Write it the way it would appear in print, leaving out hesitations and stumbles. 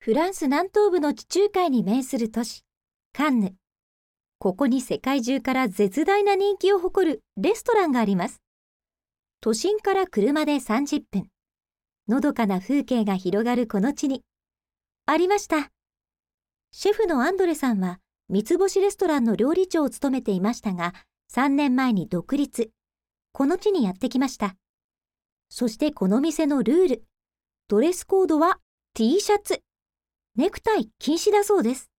フランス南東部の地中海に面する都市、カンヌ。ここに世界中から絶大な人気を誇るレストランがあります。都心から車で30分。のどかな風景が広がるこの地に。ありました。シェフのアンドレさんは三つ星レストランの料理長を務めていましたが、3年前に独立。この地にやってきました。そしてこの店のルール。ドレスコードは T シャツ。ネクタイ禁止だそうです。